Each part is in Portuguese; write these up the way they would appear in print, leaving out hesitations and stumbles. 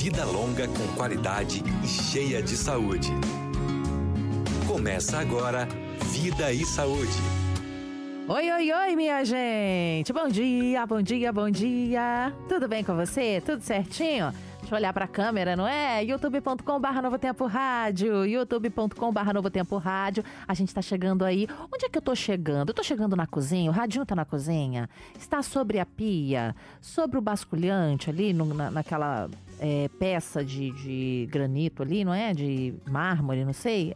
vida longa com qualidade e cheia de saúde. Começa agora Vida e Saúde. Oi, oi, oi, minha gente! Bom dia, bom dia, bom dia! Tudo bem com você? Tudo certinho? Deixa eu olhar pra câmera, não é? youtube.com/Novo Tempo Rádio, youtube.com/Novo Tempo Rádio. A gente tá chegando aí. Onde é que eu tô chegando? Eu tô chegando na cozinha, o radinho tá na cozinha. Está sobre a pia, sobre o basculhante ali, naquela peça de granito ali, não é? De mármore, não sei.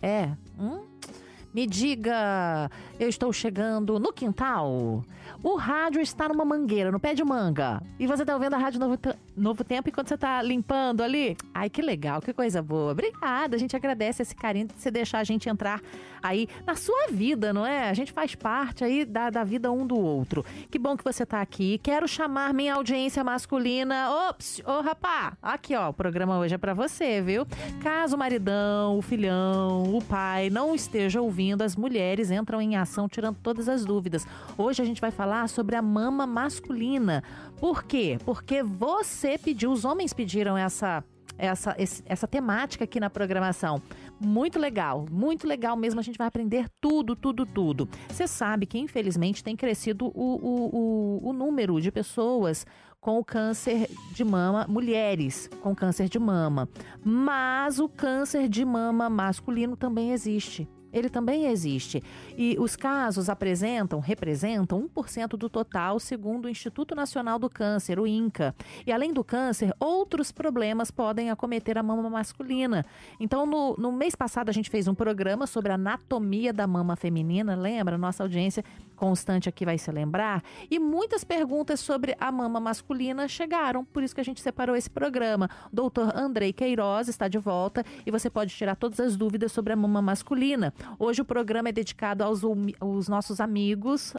Me diga, eu estou chegando no quintal. O rádio está numa mangueira, no pé de manga. E você está ouvindo a Rádio Novo Tempo enquanto você está limpando ali? Ai, que legal, que coisa boa. Obrigada, a gente agradece esse carinho de você deixar a gente entrar aí na sua vida, não é? A gente faz parte aí da vida um do outro. Que bom que você está aqui. Quero chamar minha audiência masculina. Ops, rapá, aqui ó, o programa hoje é para você, viu? Caso o maridão, o filhão, o pai não esteja ouvindo, as mulheres entram em ação tirando todas as dúvidas. Hoje a gente vai falar sobre a mama masculina. Por quê? Porque você pediu, os homens pediram essa temática aqui na programação. Muito legal mesmo, a gente vai aprender tudo. Você sabe que infelizmente tem crescido o número de pessoas com o câncer de mama, mulheres com câncer de mama. Mas o câncer de mama masculino também existe. Ele também existe. E os casos representam 1% do total, segundo o Instituto Nacional do Câncer, o INCA. E além do câncer, outros problemas podem acometer a mama masculina. Então, no mês passado, a gente fez um programa sobre a anatomia da mama feminina, lembra? Nossa audiência constante aqui vai se lembrar. E muitas perguntas sobre a mama masculina chegaram, por isso que a gente separou esse programa. O doutor Andrei Queiroz está de volta e você pode tirar todas as dúvidas sobre a mama masculina. Hoje o programa é dedicado aos nossos amigos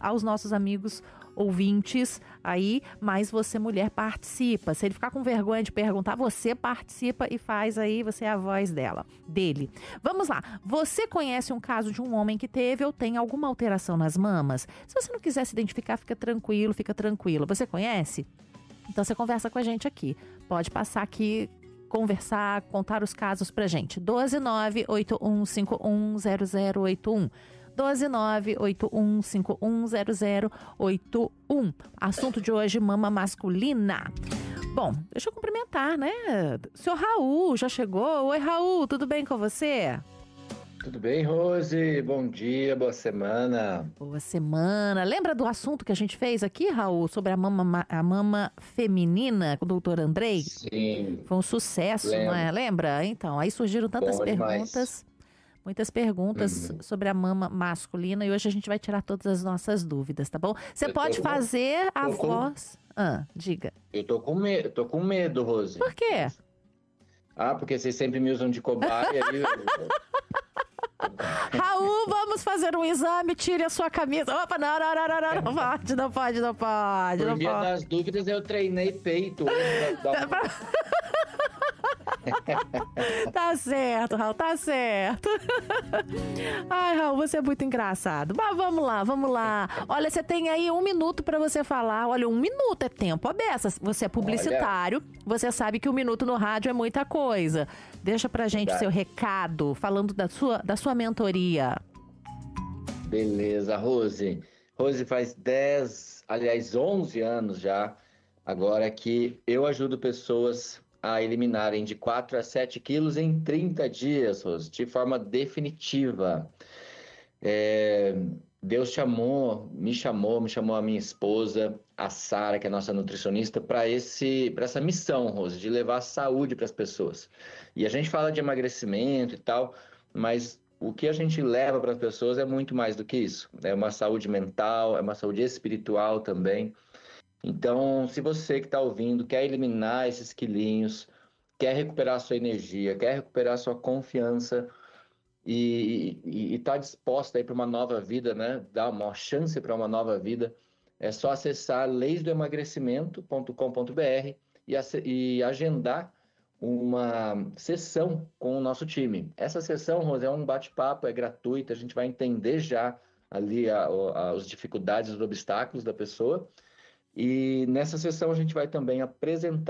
ouvintes aí, mas você, mulher, participa. Se ele ficar com vergonha de perguntar, você participa e faz aí, você é a voz dele. Vamos lá. Você conhece um caso de um homem que teve ou tem alguma alteração nas mamas? Se você não quiser se identificar, fica tranquilo. Você conhece? Então você conversa com a gente aqui. Pode passar aqui, conversar, contar os casos pra gente. 12981510081. 12981510081. Assunto de hoje, mama masculina. Bom, deixa eu cumprimentar, né? Seu Raul já chegou. Oi, Raul, tudo bem com você? Tudo bem, Rose? Bom dia, boa semana. Boa semana. Lembra do assunto que a gente fez aqui, Raul, sobre a mama feminina com o doutor Andrei? Sim. Foi um sucesso, lembro. Não é? Lembra? Então, aí surgiram tantas perguntas. Muitas perguntas sobre a mama masculina e hoje a gente vai tirar todas as nossas dúvidas, tá bom? Você pode fazer a voz... diga. Eu tô com medo, Rose. Por quê? Porque vocês sempre me usam de cobaia. Raul, vamos fazer um exame, tire a sua camisa. Opa, não pode. Por via das dúvidas, eu treinei peito hoje pra dar Tá certo, Raul, tá certo. Ai, Raul, você é muito engraçado. Mas vamos lá. Olha, você tem aí 1 minuto pra você falar. Olha, 1 minuto é tempo a beça. Você é publicitário, você sabe que 1 minuto no rádio é muita coisa. Deixa pra gente o seu recado, falando da sua mentoria. Beleza, Rose. Rose, faz 11 anos já, agora que eu ajudo pessoas a eliminarem de 4 a 7 quilos em 30 dias, Rose, de forma definitiva. Deus me chamou a minha esposa, a Sara, que é a nossa nutricionista, para essa missão, Rose, de levar saúde para as pessoas. E a gente fala de emagrecimento e tal, mas o que a gente leva para as pessoas é muito mais do que isso. É uma saúde mental, é uma saúde espiritual também. Então, se você que está ouvindo quer eliminar esses quilinhos, quer recuperar a sua energia, quer recuperar a sua confiança e está disposta aí para uma nova vida, né? Dar uma chance para uma nova vida, é só acessar leisdoemagrecimento.com.br e agendar uma sessão com o nosso time. Essa sessão, Rose, é um bate-papo, é gratuita, a gente vai entender já ali as dificuldades, os obstáculos da pessoa. E nessa sessão a gente vai também apresentar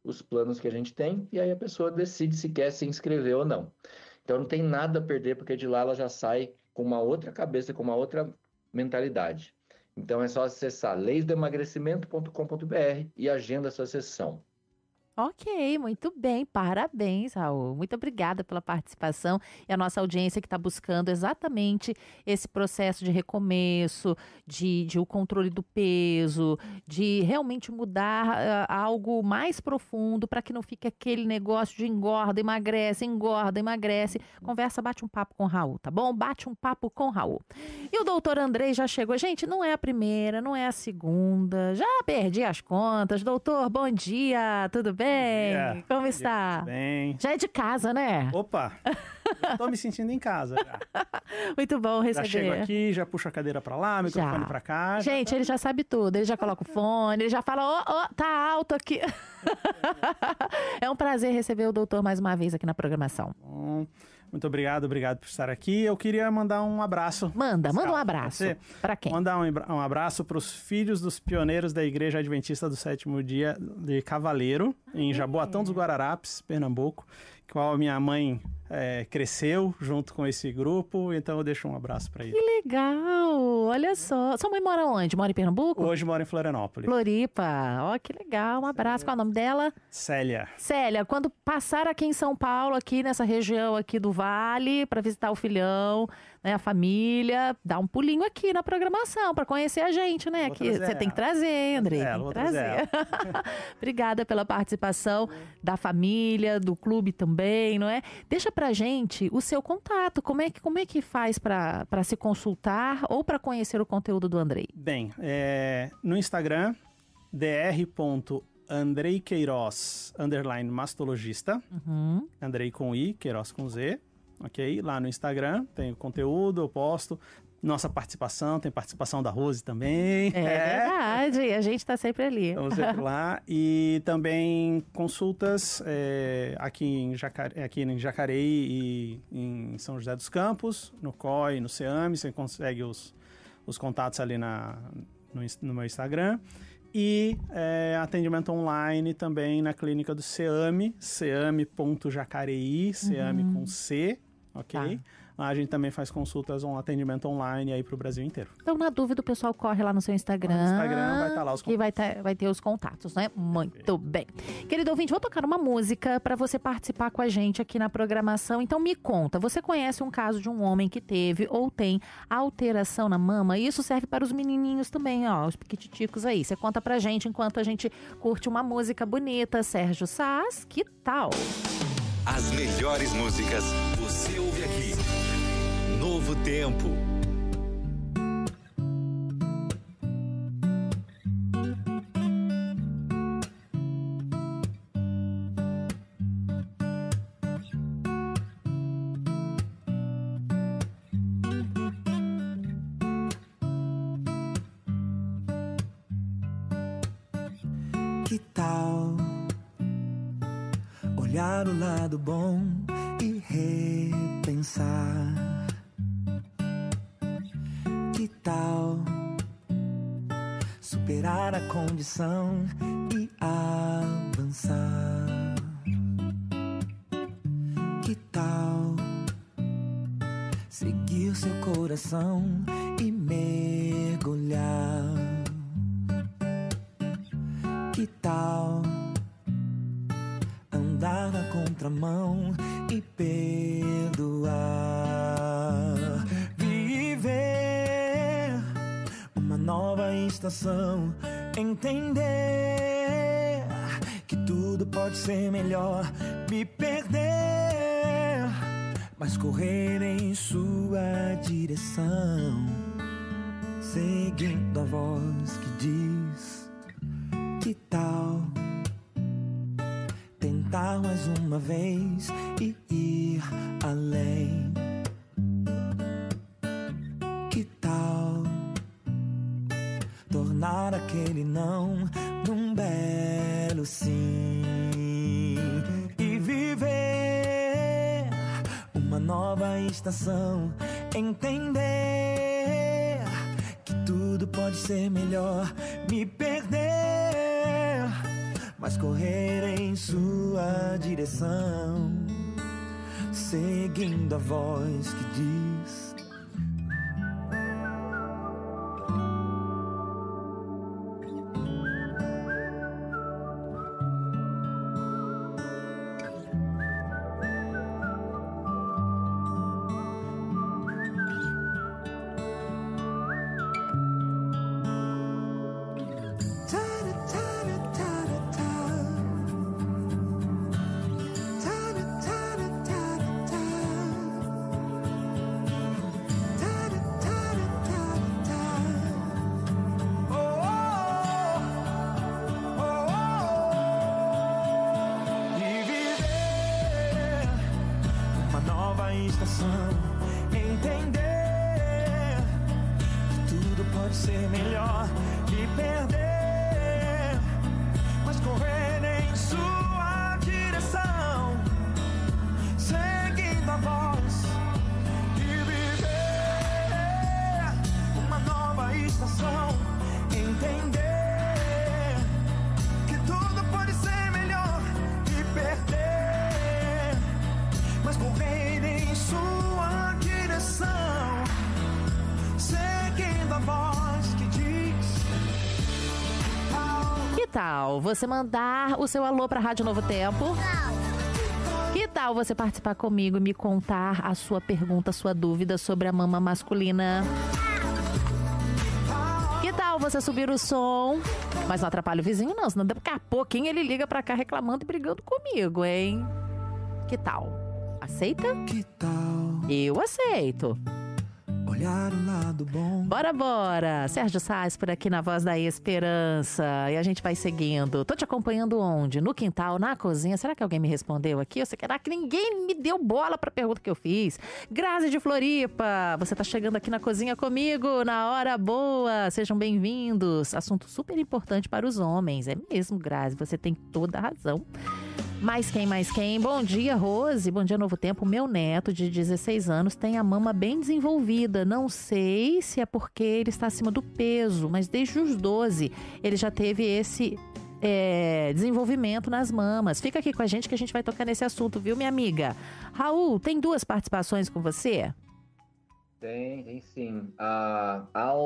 os planos que a gente tem, e aí a pessoa decide se quer se inscrever ou não. Então não tem nada a perder, porque de lá ela já sai com uma outra cabeça, com uma outra mentalidade. Então é só acessar leisdoemagrecimento.com.br e agenda a sua sessão. Ok, muito bem, parabéns, Raul. Muito obrigada pela participação e a nossa audiência que está buscando exatamente esse processo de recomeço, de o controle do peso, de realmente mudar algo mais profundo para que não fique aquele negócio de engorda, emagrece. Conversa, bate um papo com o Raul, tá bom? Bate um papo com o Raul. E o doutor Andrei já chegou. Gente, não é a primeira, não é a segunda, já perdi as contas. Doutor, bom dia, tudo bem? Como está? Bem. Já é de casa, né? Opa! Estou me sentindo em casa já. Muito bom receber. Já chego aqui, já puxo a cadeira para lá, microfone para cá. Gente, ele já sabe tudo. Ele já coloca o fone, ele já fala, tá alto aqui. É um prazer receber o doutor mais uma vez aqui na programação. Bom, muito obrigado por estar aqui. Eu queria mandar um abraço. Manda um abraço. Para quem? Mandar um abraço para os filhos dos pioneiros da Igreja Adventista do Sétimo Dia de Cavaleiro, em Jaboatão dos Guararapes, Pernambuco, qual a minha mãe cresceu junto com esse grupo, então eu deixo um abraço para eles. Que legal! Olha só. Sua mãe mora onde? Mora em Pernambuco? Hoje mora em Florianópolis. Floripa. Ó, que legal. Um abraço. Qual é o nome dela? Célia. Célia, quando passar aqui em São Paulo, aqui nessa região aqui do Vale, para visitar o filhão, né, a família, dá um pulinho aqui na programação para conhecer a gente, né? Que você tem que trazer, Andrei. Tem que trazer. Obrigada pela participação da família, do clube também, não é? Deixa pra gente o seu contato. Como é que faz para se consultar ou para conhecer o conteúdo do Andrei? Bem, no Instagram, dr.andreiqueiroz, _mastologista. Andrei com I, Queiroz com Z. Ok? Lá no Instagram tem o conteúdo, eu posto. Nossa participação, tem participação da Rose também. É verdade, a gente está sempre ali. Estamos sempre lá. E também consultas aqui em Jacareí e em São José dos Campos, no COI, no CEAME. Você consegue os contatos ali no meu Instagram. E atendimento online também na clínica do CEAME, ceame.jacareí, CEAME com C, ok? Tá. Lá a gente também faz consultas, atendimento online aí pro Brasil inteiro. Então, na dúvida, o pessoal corre lá no seu Instagram. No Instagram vai estar lá os contatos. Que vai ter os contatos, né? Muito bem. Querido ouvinte, vou tocar uma música para você participar com a gente aqui na programação. Então, me conta, você conhece um caso de um homem que teve ou tem alteração na mama? E isso serve para os menininhos também, ó, os piquititicos aí. Você conta pra gente enquanto a gente curte uma música bonita. Sérgio Sás, que tal? As melhores músicas você ouve aqui. Novo Tempo. Que tal olhar o lado bom e repensar? Que tal superar a condição e avançar? Que tal seguir seu coração e mergulhar? Que tal andar na contramão e perdoar? Viver uma nova estação, entender que tudo pode ser melhor, me perder, mas correr em sua direção, seguindo a voz que diz: que tal tentar mais uma vez e ir além? Que tal tornar aquele não num belo sim e viver uma nova estação, entender que tudo pode ser melhor, me perder, mas correr em sua direção, seguindo a voz que diz: entender que tudo pode ser melhor que perder, mas correr em sua direção, seguindo a voz, e viver uma nova estação, entender que tudo pode ser melhor que perder, mas correr em sua direção, seguindo a voz que diz. Que tal você mandar o seu alô pra Rádio Novo Tempo? Que tal você participar comigo e me contar a sua pergunta, a sua dúvida sobre a mama masculina? Que tal você subir o som? Mas não atrapalha o vizinho não, senão daqui a pouquinho ele liga pra cá reclamando e brigando comigo, hein? Que tal? Aceita? Que tal Eu aceito. olhar o lado bom? Bora, bora! Sérgio Sás por aqui na Voz da Esperança. E a gente vai seguindo. Tô te acompanhando onde? No quintal, na cozinha? Será que alguém me respondeu aqui? Ou será que ninguém me deu bola pra pergunta que eu fiz? Grazi de Floripa, você tá chegando aqui na cozinha comigo na hora boa. Sejam bem-vindos. Assunto super importante para os homens. É mesmo, Grazi, você tem toda a razão. Mais quem, mais quem? Bom dia, Rose. Bom dia, Novo Tempo. Meu neto, de 16 anos, tem a mama bem desenvolvida. Não sei se é porque ele está acima do peso, mas desde os 12 ele já teve esse desenvolvimento nas mamas. Fica aqui com a gente que a gente vai tocar nesse assunto, viu, minha amiga? Raul, tem 2 participações com você? Tem sim. A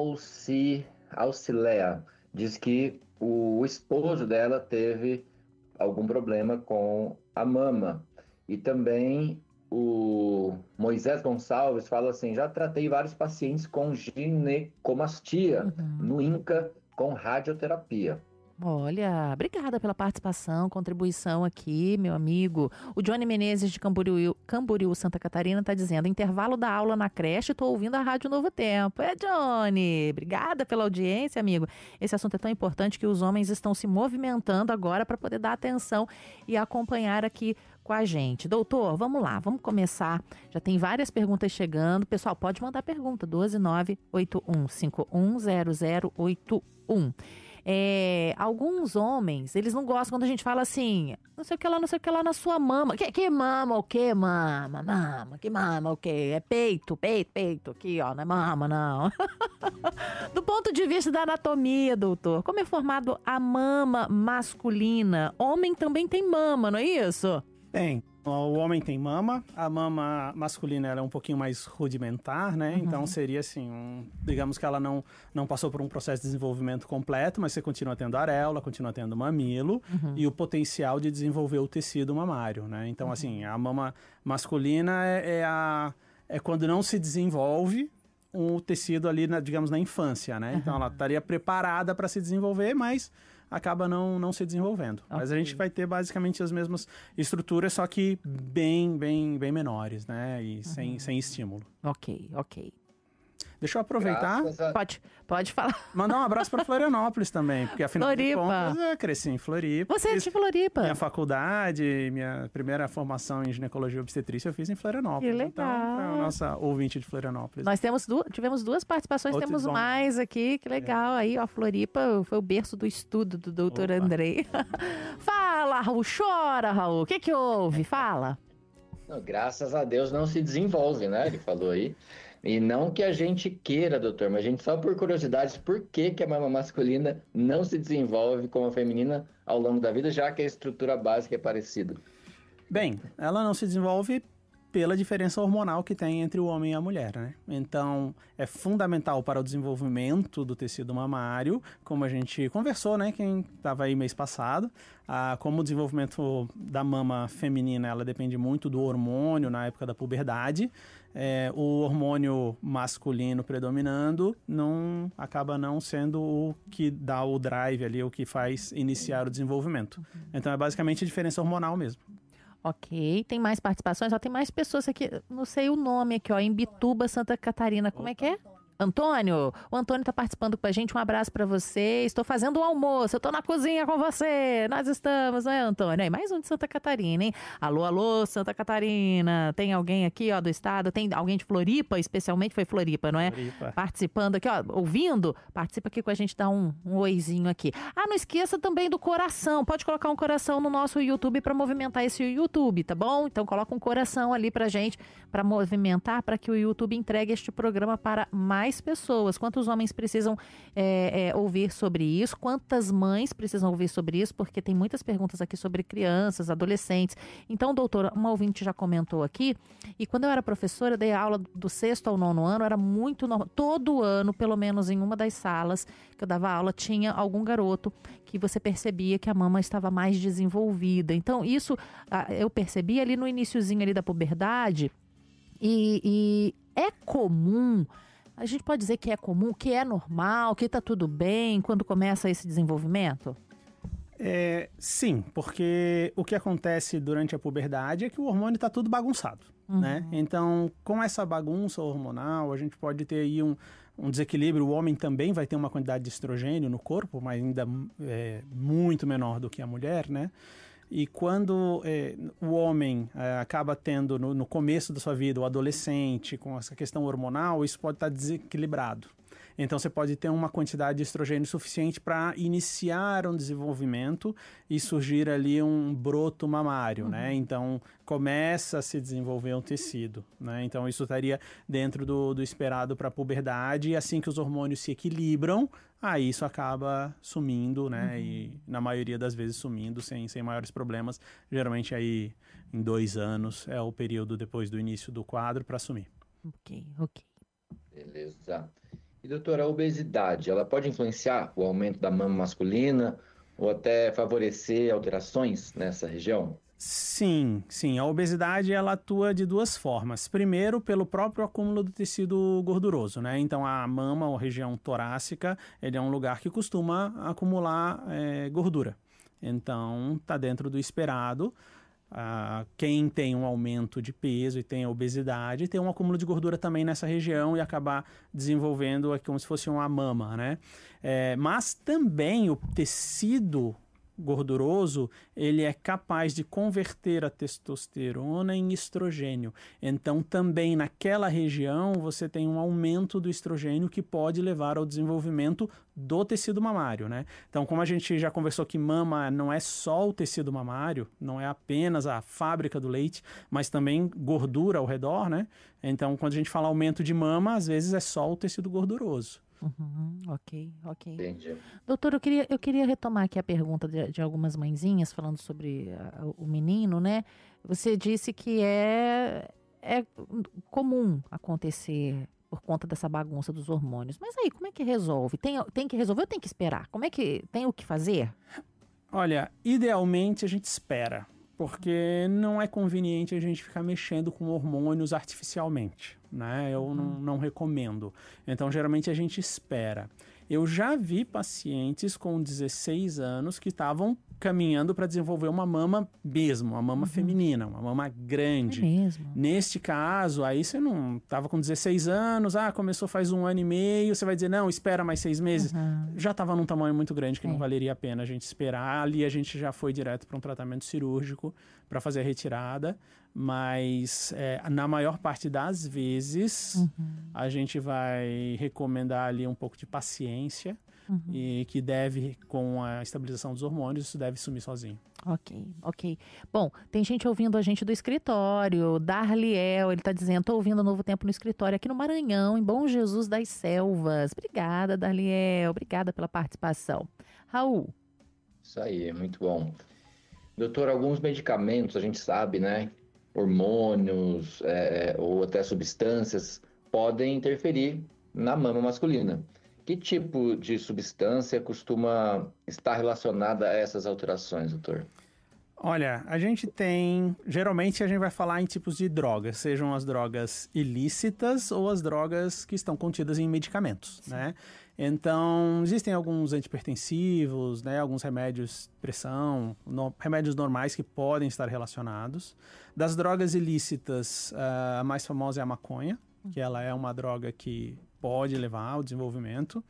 Alcilea diz que o esposo dela teve algum problema com a mama. E também o Moisés Gonçalves fala assim: já tratei vários pacientes com ginecomastia no INCA com radioterapia. Olha, obrigada pela participação, contribuição aqui, meu amigo. O Johnny Menezes de Camboriú, Santa Catarina, está dizendo: intervalo da aula na creche, estou ouvindo a Rádio Novo Tempo. Johnny, obrigada pela audiência, amigo. Esse assunto é tão importante que os homens estão se movimentando agora para poder dar atenção e acompanhar aqui com a gente. Doutor, vamos lá, vamos começar. Já tem várias perguntas chegando. Pessoal, pode mandar pergunta, 12981510081. Alguns homens, eles não gostam quando a gente fala assim: não sei o que lá na sua mama. Que mama o quê, mama? Mama, que mama o quê? É peito, aqui, ó, não é mama, não. Do ponto de vista da anatomia, doutor, como é formado a mama masculina? Homem também tem mama, não é isso? Tem. O homem tem mama, a mama masculina ela é um pouquinho mais rudimentar, né? Então seria assim, digamos que ela não passou por um processo de desenvolvimento completo, mas você continua tendo areola, continua tendo mamilo e o potencial de desenvolver o tecido mamário, né? Então assim, a mama masculina é quando não se desenvolve o tecido ali, digamos, na infância, né? Então ela estaria preparada para se desenvolver, mas acaba não se desenvolvendo. Okay. Mas a gente vai ter basicamente as mesmas estruturas, só que bem menores, né? E sem estímulo. Ok. Deixa eu aproveitar. Pode falar. Mandar um abraço para Florianópolis também, porque afinal de contas eu cresci em Floripa. Você é de Floripa? Minha faculdade, minha primeira formação em ginecologia e obstetrícia eu fiz em Florianópolis. Que legal. Então, para a nossa ouvinte de Florianópolis. Nós tivemos 2 participações, temos mais aqui, que legal. Aí, ó, Floripa foi o berço do estudo do doutor Andrei. Fala, Raul, chora, Raul. O que houve? Fala. Não, graças a Deus não se desenvolve, né? Ele falou aí. E não que a gente queira, doutor, mas a gente só por curiosidade, por que que a mama masculina não se desenvolve como a feminina ao longo da vida, já que a estrutura básica é parecida? Bem, ela não se desenvolve pela diferença hormonal que tem entre o homem e a mulher, né? Então, é fundamental para o desenvolvimento do tecido mamário, como a gente conversou, né? Quem estava aí mês passado, como o desenvolvimento da mama feminina, ela depende muito do hormônio na época da puberdade. O hormônio masculino predominando acaba não sendo o que dá o drive ali, o que faz iniciar o desenvolvimento. Então, é basicamente a diferença hormonal mesmo. Ok, tem mais participações? Ó, tem mais pessoas aqui, não sei o nome aqui, ó, em Bituba, Santa Catarina. Como é que é? Antônio, o Antônio está participando com a gente, um abraço para você. Estou fazendo um almoço, eu estou na cozinha com você. Nós estamos, não é, Antônio? Aí, mais um de Santa Catarina, hein? Alô, alô, Santa Catarina. Tem alguém aqui, ó, do estado? Tem alguém de Floripa, especialmente? Foi Floripa, não é? Floripa. Participando aqui, ó, ouvindo? Participa aqui com a gente, dá um oizinho aqui. Não esqueça também do coração. Pode colocar um coração no nosso YouTube para movimentar esse YouTube, tá bom? Então coloca um coração ali pra gente, para movimentar, para que o YouTube entregue este programa para mais pessoas. Quantos homens precisam ouvir sobre isso? Quantas mães precisam ouvir sobre isso? Porque tem muitas perguntas aqui sobre crianças, adolescentes. Então, doutora, uma ouvinte já comentou aqui, e quando eu era professora, eu dei aula do 6º ao 9º ano, era muito normal. Todo ano, pelo menos em uma das salas que eu dava aula, tinha algum garoto que você percebia que a mama estava mais desenvolvida. Então, isso eu percebi ali no iniciozinho ali da puberdade, e é comum. A gente pode dizer que é comum, que é normal, que está tudo bem quando começa esse desenvolvimento? Sim, porque o que acontece durante a puberdade é que o hormônio está tudo bagunçado, né? Então, com essa bagunça hormonal, a gente pode ter aí um desequilíbrio. O homem também vai ter uma quantidade de estrogênio no corpo, mas ainda muito menor do que a mulher, né? E quando o homem acaba tendo, no começo da sua vida, o adolescente, com essa questão hormonal, isso pode estar desequilibrado. Então, você pode ter uma quantidade de estrogênio suficiente para iniciar um desenvolvimento e surgir ali um broto mamário, né? Então, começa a se desenvolver um tecido, né? Então, isso estaria dentro do esperado para a puberdade, e assim que os hormônios se equilibram, aí isso acaba sumindo, né? E na maioria das vezes sumindo sem maiores problemas. Geralmente aí em 2 anos é o período depois do início do quadro para sumir. Ok. Beleza. E doutora, a obesidade, ela pode influenciar o aumento da mama masculina ou até favorecer alterações nessa região? Sim. A obesidade, ela atua de 2 formas. Primeiro, pelo próprio acúmulo do tecido gorduroso, né? Então, a mama, ou região torácica, ele é um lugar que costuma acumular gordura. Então, está dentro do esperado. Quem tem um aumento de peso e tem obesidade, tem um acúmulo de gordura também nessa região e acabar desenvolvendo como se fosse uma mama, né? Mas também o tecido gorduroso, ele é capaz de converter a testosterona em estrogênio. Então, também naquela região, você tem um aumento do estrogênio que pode levar ao desenvolvimento do tecido mamário, né? Então, como a gente já conversou que mama não é só o tecido mamário, não é apenas a fábrica do leite, mas também gordura ao redor, né? Então, quando a gente fala aumento de mama, às vezes é só o tecido gorduroso. Ok. Entendi. Doutor, eu queria retomar aqui a pergunta de algumas mãezinhas falando sobre o menino, né? Você disse que é comum acontecer por conta dessa bagunça dos hormônios. Mas aí, como é que resolve? Tem que resolver ou tem que esperar? Como é que tem o que fazer? Olha, idealmente a gente espera, porque não é conveniente a gente ficar mexendo com hormônios artificialmente, né? Eu não recomendo. Então, geralmente a gente espera. Eu já vi pacientes com 16 anos que estavam caminhando para desenvolver uma mama mesmo, uma mama feminina, uma mama grande. É mesmo? Neste caso, aí você não estava com 16 anos, começou faz 1 ano e meio, você vai dizer, não, espera mais 6 meses. Já estava num tamanho muito grande que não valeria a pena a gente esperar. Ali a gente já foi direto para um tratamento cirúrgico para fazer a retirada, mas na maior parte das vezes a gente vai recomendar ali um pouco de paciência, e que deve, com a estabilização dos hormônios, isso deve sumir sozinho. Ok. Bom, tem gente ouvindo a gente do escritório. Darliel, ele tá dizendo, tô ouvindo Novo Tempo no escritório aqui no Maranhão, em Bom Jesus das Selvas. Obrigada, Darliel. Obrigada pela participação. Raul. Isso aí, muito bom. Doutor, alguns medicamentos, a gente sabe, né? Hormônios ou até substâncias podem interferir na mama masculina. Que tipo de substância costuma estar relacionada a essas alterações, doutor? Olha, geralmente a gente vai falar em tipos de drogas, sejam as drogas ilícitas ou as drogas que estão contidas em medicamentos, né? Então, existem alguns antipertensivos, né? Alguns remédios de pressão, remédios normais que podem estar relacionados. Das drogas ilícitas, a mais famosa é a maconha, que ela é uma droga que pode levar ao desenvolvimento.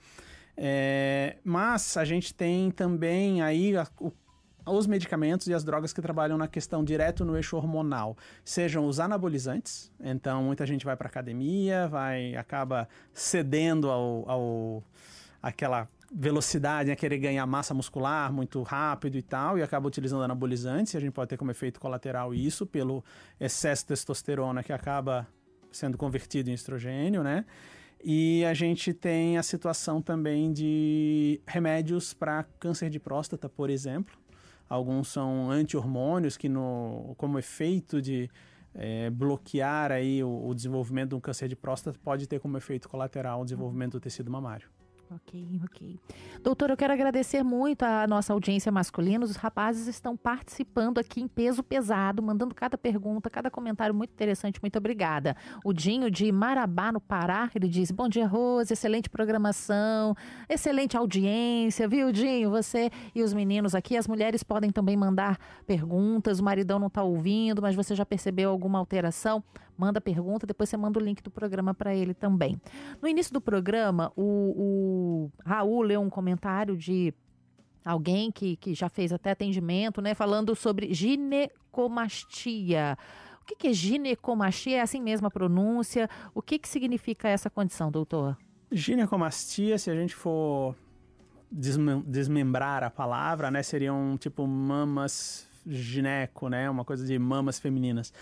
Mas a gente tem também aí os medicamentos e as drogas que trabalham na questão direto no eixo hormonal, sejam os anabolizantes. Então, muita gente vai para academia, acaba cedendo àquela velocidade, a querer ganhar massa muscular muito rápido e tal, e acaba utilizando anabolizantes. E a gente pode ter como efeito colateral isso, pelo excesso de testosterona que acaba sendo convertido em estrogênio, né? E a gente tem a situação também de remédios para câncer de próstata, por exemplo. Alguns são anti-hormônios que, como efeito de bloquear aí o desenvolvimento de um câncer de próstata, pode ter como efeito colateral o desenvolvimento do tecido mamário. Ok. Doutor, eu quero agradecer muito a nossa audiência masculina. Os rapazes estão participando aqui em peso pesado, mandando cada pergunta, cada comentário muito interessante. Muito obrigada. O Dinho de Marabá, no Pará, ele diz: bom dia, Rose, excelente programação, excelente audiência, viu, Dinho? Você e os meninos aqui, as mulheres podem também mandar perguntas. O maridão não está ouvindo, mas você já percebeu alguma alteração? Manda pergunta, depois você manda o link do programa para ele também. No início do programa, o Raul leu um comentário de alguém que já fez até atendimento, né? Falando sobre ginecomastia. O que é ginecomastia? É assim mesmo a pronúncia? O que significa essa condição, doutor? Ginecomastia, se a gente for desmembrar a palavra, né? Seriam tipo mamas gineco, né? Uma coisa de mamas femininas.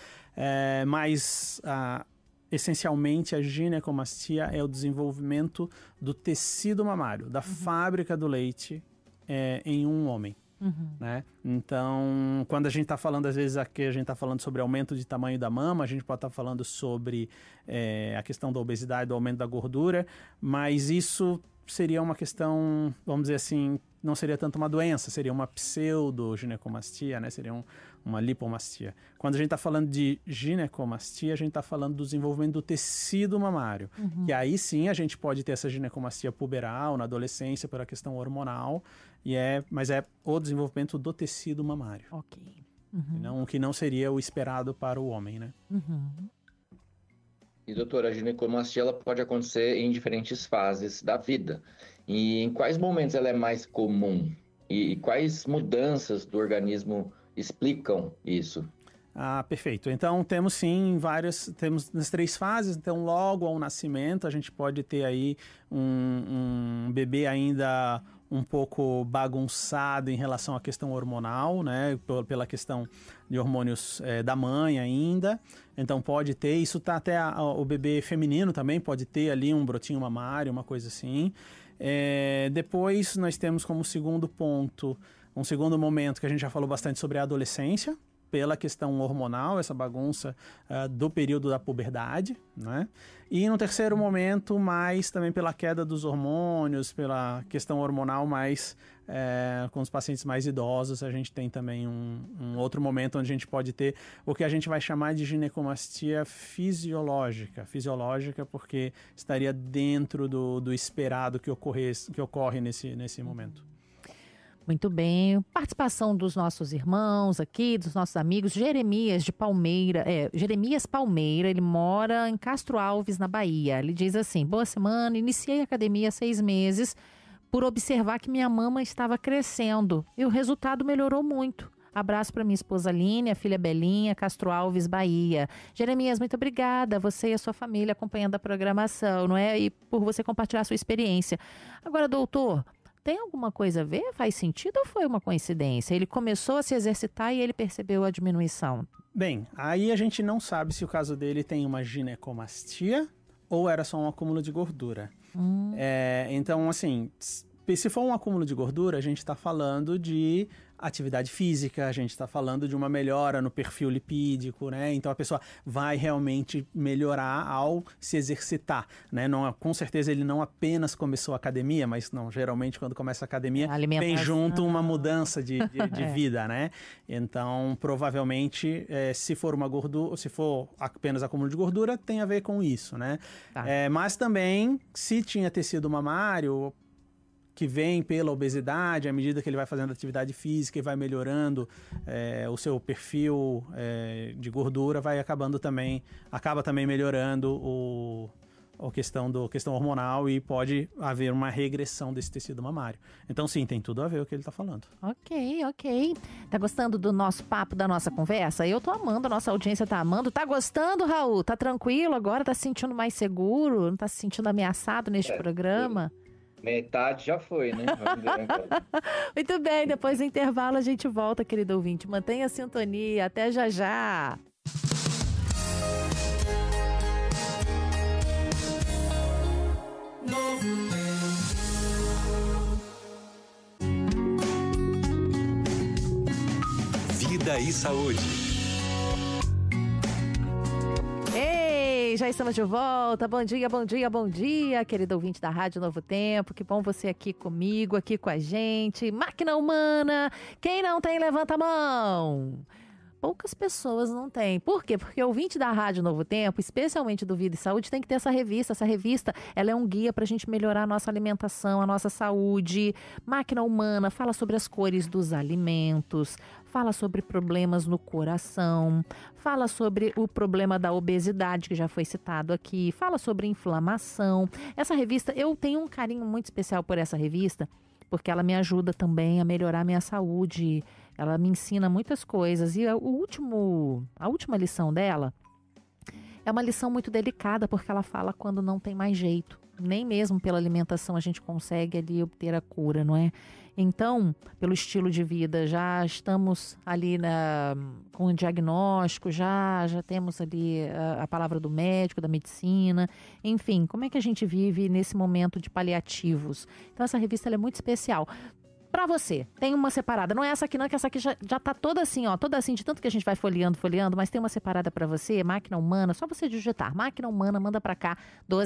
Mas essencialmente a ginecomastia é o desenvolvimento do tecido mamário, da fábrica do leite em um homem. Né? Então, quando a gente está falando, às vezes aqui a gente está falando sobre aumento de tamanho da mama, a gente pode estar falando sobre a questão da obesidade, do aumento da gordura, mas isso seria uma questão, vamos dizer assim, não seria tanto uma doença, seria uma pseudo-ginecomastia, né? Seria uma lipomastia. Quando a gente está falando de ginecomastia, a gente está falando do desenvolvimento do tecido mamário. E aí sim a gente pode ter essa ginecomastia puberal na adolescência pela questão hormonal, mas é o desenvolvimento do tecido mamário. Ok. O que não seria o esperado para o homem, né? E, doutora, a ginecomastia ela pode acontecer em diferentes fases da vida. E em quais momentos ela é mais comum? E quais mudanças do organismo explicam isso? Perfeito. Então, temos sim temos nas 3 fases. Então, logo ao nascimento, a gente pode ter aí um bebê ainda um pouco bagunçado em relação à questão hormonal, né? Pela questão de hormônios da mãe ainda. Então, pode ter. Isso tá até o bebê feminino também pode ter ali um brotinho mamário, uma coisa assim. Depois, nós temos como segundo ponto, um segundo momento que a gente já falou bastante sobre a adolescência, pela questão hormonal, essa bagunça do período da puberdade, né? E no terceiro momento, mais também pela queda dos hormônios, pela questão hormonal, mais com os pacientes mais idosos, a gente tem também um outro momento onde a gente pode ter o que a gente vai chamar de ginecomastia fisiológica. Fisiológica porque estaria dentro do esperado que ocorre nesse momento. Muito bem. Participação dos nossos irmãos aqui, dos nossos amigos. Jeremias Palmeira, ele mora em Castro Alves, na Bahia. Ele diz assim: boa semana, iniciei a academia há 6 meses por observar que minha mama estava crescendo e o resultado melhorou muito. Abraço para minha esposa Aline, a filha Belinha, Castro Alves, Bahia. Jeremias, muito obrigada. Você e a sua família acompanhando a programação, não é? E por você compartilhar a sua experiência. Agora, doutor, tem alguma coisa a ver? Faz sentido ou foi uma coincidência? Ele começou a se exercitar e ele percebeu a diminuição? Bem, aí a gente não sabe se o caso dele tem uma ginecomastia ou era só um acúmulo de gordura. Então, assim, se for um acúmulo de gordura, a gente está falando de atividade física, a gente está falando de uma melhora no perfil lipídico, né? Então a pessoa vai realmente melhorar ao se exercitar, né? Não, com certeza ele não apenas começou a academia, mas não, geralmente quando começa a academia vem junto uma mudança de vida, né? Então provavelmente se for uma gordura, se for apenas acúmulo de gordura, tem a ver com isso, né? Tá. Mas também se tinha tecido mamário que vem pela obesidade, à medida que ele vai fazendo atividade física e vai melhorando o seu perfil de gordura, acaba também melhorando a questão hormonal e pode haver uma regressão desse tecido mamário. Então, sim, tem tudo a ver o que ele está falando. Ok. Tá gostando do nosso papo, da nossa conversa? Eu tô amando, a nossa audiência tá amando. Tá gostando, Raul? Tá tranquilo agora? Tá se sentindo mais seguro? Não tá se sentindo ameaçado neste programa? Metade já foi, né? Vamos ver agora. Muito bem, depois do intervalo a gente volta, querido ouvinte. Mantenha a sintonia. Até já já. Vida e Saúde. Ei, já estamos de volta. Bom dia, querido ouvinte da Rádio Novo Tempo. Que bom você aqui comigo, aqui com a gente. Máquina Humana. Quem não tem, levanta a mão. Poucas pessoas não têm. Por quê? Porque o ouvinte da Rádio Novo Tempo, especialmente do Vida e Saúde, tem que ter essa revista. Essa revista, ela é um guia para a gente melhorar a nossa alimentação, a nossa saúde. Máquina Humana fala sobre as cores dos alimentos, fala sobre problemas no coração, fala sobre o problema da obesidade, que já foi citado aqui, fala sobre inflamação. Essa revista, eu tenho um carinho muito especial por essa revista, porque ela me ajuda também a melhorar a minha saúde. Ela me ensina muitas coisas. E a última lição dela é uma lição muito delicada, porque ela fala quando não tem mais jeito. Nem mesmo pela alimentação a gente consegue ali obter a cura, não é? Então, pelo estilo de vida, já estamos ali com o diagnóstico, já temos ali a palavra do médico, da medicina. Enfim, como é que a gente vive nesse momento de paliativos? Então, essa revista ela é muito especial. Pra você, tem uma separada. Não é essa aqui não, que essa aqui já tá toda assim, ó. Toda assim, de tanto que a gente vai folheando, mas tem uma separada pra você, Máquina Humana. Só você digitar Máquina Humana, manda pra cá,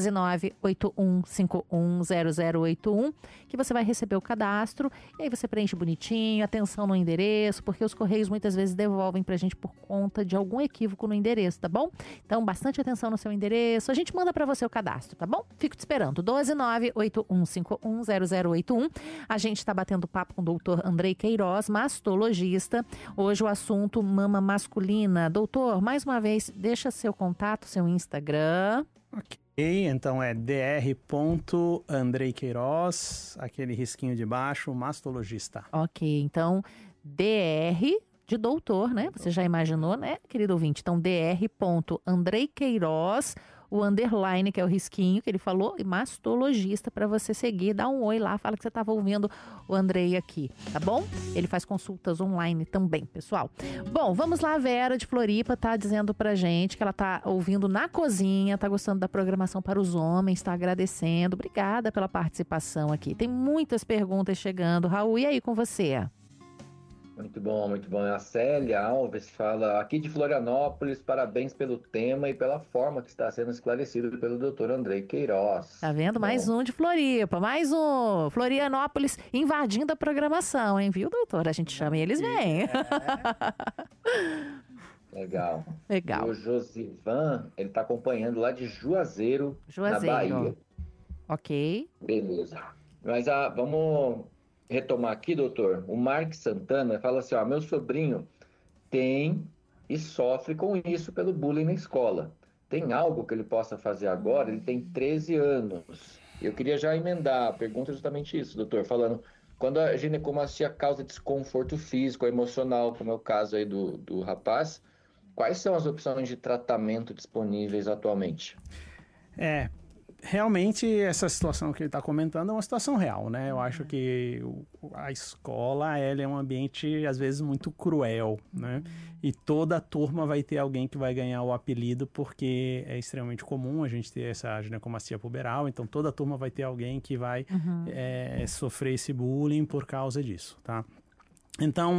12981510081, que você vai receber o cadastro. E aí você preenche bonitinho, atenção no endereço, porque os Correios muitas vezes devolvem pra gente por conta de algum equívoco no endereço, tá bom? Então, bastante atenção no seu endereço. A gente manda pra você o cadastro, tá bom? Fico te esperando, 12981510081. A gente tá batendo papo com o doutor Andrei Queiroz, mastologista. Hoje o assunto mama masculina. Doutor, mais uma vez, deixa seu contato, seu Instagram. Ok, então é dr.andreiqueiroz, aquele risquinho de baixo, mastologista. Ok, então dr de doutor, né? Você já imaginou, né, querido ouvinte? Então dr.andreiqueiroz, o underline, que é o risquinho que ele falou, e mastologista, para você seguir, dá um oi lá, fala que você estava ouvindo o Andrei aqui, tá bom? Ele faz consultas online também, pessoal. Bom, vamos lá, a Vera de Floripa tá dizendo pra gente que ela tá ouvindo na cozinha, tá gostando da programação para os homens, tá agradecendo. Obrigada pela participação aqui. Tem muitas perguntas chegando. Raul, e aí com você? Muito bom, muito bom. A Célia Alves fala, aqui de Florianópolis, parabéns pelo tema e pela forma que está sendo esclarecido pelo Dr. Andrei Queiroz. Tá vendo? Mais um de Floripa, mais um. Florianópolis invadindo a programação, hein? Viu, doutor? A gente chama e eles vêm. Legal. Legal. E o Josivan, ele está acompanhando lá de Juazeiro, na Bahia. Ok. Beleza. Mas vamos retomar aqui, doutor. O Mark Santana fala assim, meu sobrinho tem e sofre com isso pelo bullying na escola. Tem algo que ele possa fazer agora? Ele tem 13 anos. Eu queria já emendar a pergunta justamente isso, doutor, falando, quando a ginecomastia causa desconforto físico, emocional, como é o caso aí do rapaz, quais são as opções de tratamento disponíveis atualmente? realmente, essa situação que ele está comentando é uma situação real, né? Eu acho que a escola, ela é um ambiente, às vezes, muito cruel, né? E toda a turma vai ter alguém que vai ganhar o apelido, porque é extremamente comum a gente ter essa ginecomastia puberal, então toda a turma vai ter alguém que vai sofrer esse bullying por causa disso, tá? Então,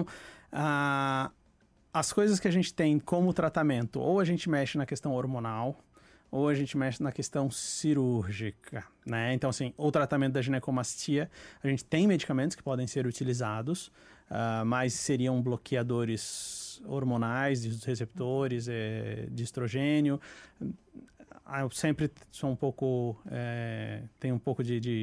as coisas que a gente tem como tratamento, ou a gente mexe na questão hormonal, ou a gente mexe na questão cirúrgica, né? Então, assim, o tratamento da ginecomastia, a gente tem medicamentos que podem ser utilizados, mas seriam bloqueadores hormonais dos receptores de estrogênio. Eu sempre sou um pouco... tenho um pouco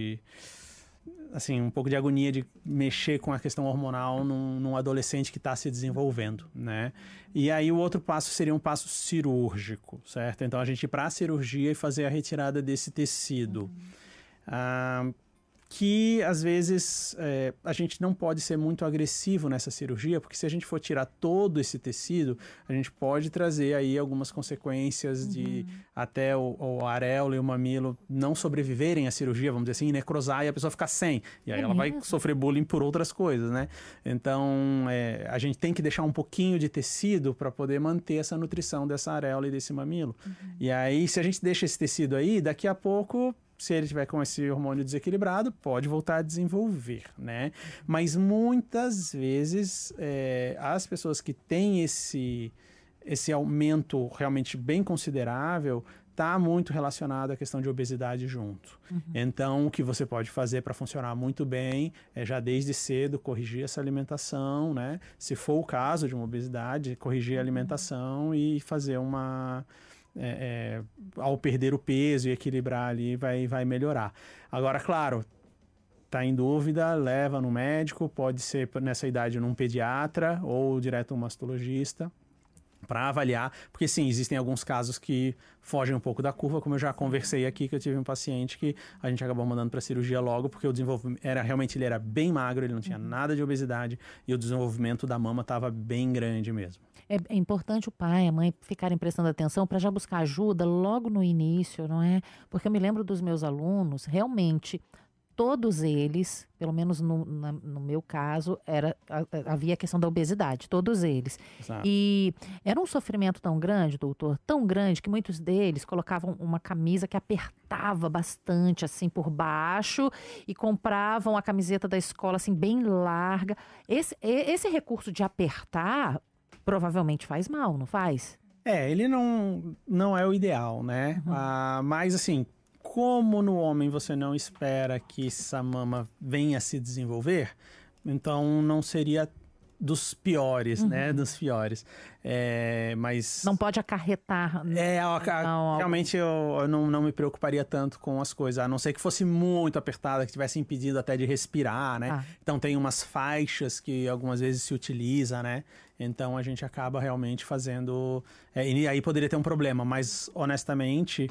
um pouco de agonia de mexer com a questão hormonal num adolescente que está se desenvolvendo, né? E aí o outro passo seria um passo cirúrgico, certo? Então a gente ir para a cirurgia e fazer a retirada desse tecido. Que às vezes a gente não pode ser muito agressivo nessa cirurgia, porque se a gente for tirar todo esse tecido, a gente pode trazer aí algumas consequências de até o areola e o mamilo não sobreviverem à cirurgia, vamos dizer assim, necrosar e a pessoa ficar sem. E aí ela vai sofrer bullying por outras coisas, né? Então a gente tem que deixar um pouquinho de tecido para poder manter essa nutrição dessa areola e desse mamilo. E aí, se a gente deixa esse tecido aí, daqui a pouco, se ele tiver com esse hormônio desequilibrado, pode voltar a desenvolver, né? Mas muitas vezes as pessoas que têm esse aumento realmente bem considerável está muito relacionado à questão de obesidade junto. Então, o que você pode fazer para funcionar muito bem é já desde cedo corrigir essa alimentação, né? Se for o caso de uma obesidade, corrigir a alimentação e fazer ao perder o peso e equilibrar ali, vai melhorar. Agora, claro, tá em dúvida, leva no médico, pode ser nessa idade num pediatra ou direto a um mastologista para avaliar, porque sim, existem alguns casos que fogem um pouco da curva, como eu já conversei aqui, que eu tive um paciente que a gente acabou mandando para cirurgia logo, porque o desenvolvimento ele era bem magro, ele não tinha nada de obesidade e o desenvolvimento da mama estava bem grande mesmo. É importante o pai, a mãe ficarem prestando atenção para já buscar ajuda logo no início, não é? Porque eu me lembro dos meus alunos, realmente, todos eles, pelo menos no meu caso, havia a questão da obesidade, todos eles. Exato. E era um sofrimento tão grande, doutor, tão grande, que muitos deles colocavam uma camisa que apertava bastante, assim, por baixo, e compravam a camiseta da escola, assim, bem larga. Esse recurso de apertar provavelmente faz mal, não faz? Ele não é o ideal, né? Mas assim, como no homem você não espera que essa mama venha a se desenvolver, então não seria dos piores, né? Dos piores. Mas não pode acarretar. Realmente eu não me preocuparia tanto com as coisas, a não ser que fosse muito apertada, que tivesse impedido até de respirar, né? Então tem umas faixas que algumas vezes se utiliza, né? Então a gente acaba realmente fazendo... e aí poderia ter um problema, mas honestamente...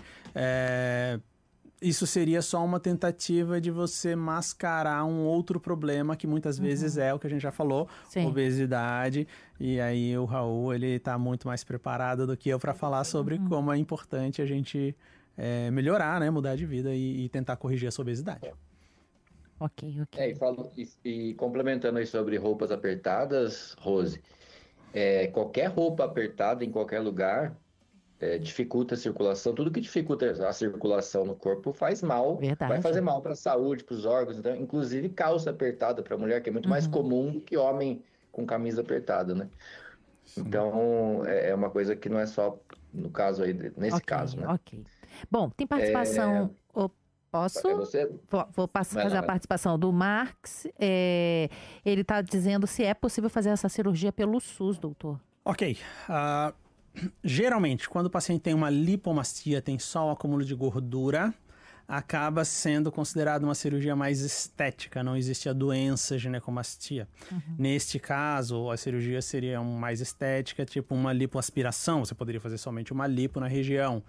isso seria só uma tentativa de você mascarar um outro problema que muitas vezes é o que a gente já falou, obesidade. E aí o Raul, ele tá muito mais preparado do que eu para falar sobre como é importante a gente melhorar, né? Mudar de vida e tentar corrigir essa obesidade. Ok. E complementando aí sobre roupas apertadas, Rose, qualquer roupa apertada em qualquer lugar... dificulta a circulação, tudo que dificulta a circulação no corpo faz mal, vai fazer mal para a saúde, para os órgãos, então, inclusive calça apertada para a mulher, que é muito mais comum que homem com camisa apertada, né? Então, é uma coisa que não é só no caso aí, nesse caso, né? Ok. Bom, tem participação... Posso? Vou fazer a participação do Marx. Ele está dizendo se é possível fazer essa cirurgia pelo SUS, doutor. Ok. Geralmente, quando o paciente tem uma lipomastia, tem só o acúmulo de gordura, acaba sendo considerado uma cirurgia mais estética, não existe a doença ginecomastia. Neste caso, a cirurgia seria mais estética, tipo uma lipoaspiração, você poderia fazer somente uma lipo na região.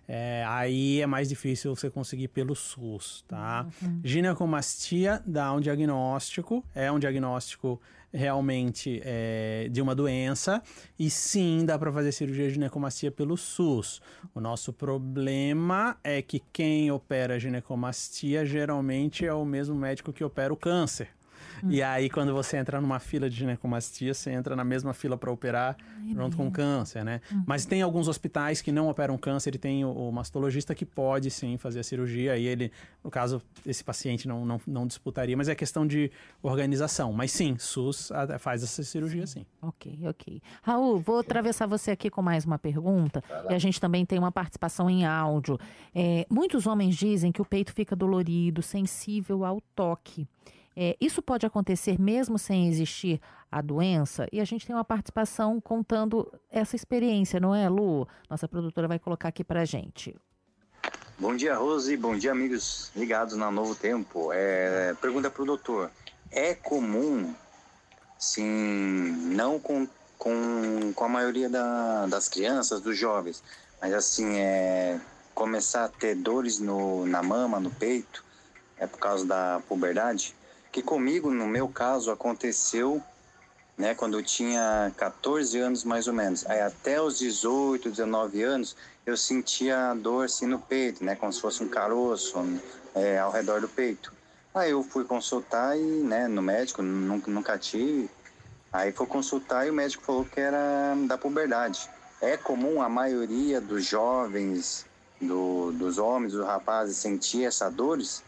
Aí é mais difícil você conseguir pelo SUS, tá? Ginecomastia dá um diagnóstico, é um diagnóstico realmente de uma doença, e sim, dá para fazer cirurgia de ginecomastia pelo SUS. O nosso problema é que quem opera ginecomastia geralmente é o mesmo médico que opera o câncer. E aí, quando você entra numa fila de ginecomastia, você entra na mesma fila para operar junto com o câncer, né? Mas tem alguns hospitais que não operam câncer e tem o mastologista que pode, sim, fazer a cirurgia. E ele, no caso, esse paciente não disputaria, mas é questão de organização. Mas sim, SUS faz essa cirurgia, sim. Ok. Raul, vou atravessar você aqui com mais uma pergunta. E a gente também tem uma participação em áudio. Muitos homens dizem que o peito fica dolorido, sensível ao toque. Isso pode acontecer mesmo sem existir a doença? E a gente tem uma participação contando essa experiência, não é, Lu? Nossa produtora vai colocar aqui pra gente. Bom dia, Rose. Bom dia, amigos ligados na Novo Tempo. Pergunta pro doutor. É comum, sim, não com a maioria das crianças, dos jovens, mas assim, começar a ter dores na mama, no peito, por causa da puberdade? Que comigo, no meu caso, aconteceu, né, quando eu tinha 14 anos mais ou menos. Aí até os 18, 19 anos, eu sentia dor assim no peito, né, como se fosse um caroço ao redor do peito. Aí eu fui consultar no médico, nunca tive. Aí fui consultar e o médico falou que era da puberdade. É comum a maioria dos jovens, dos homens, dos rapazes sentir essas dores?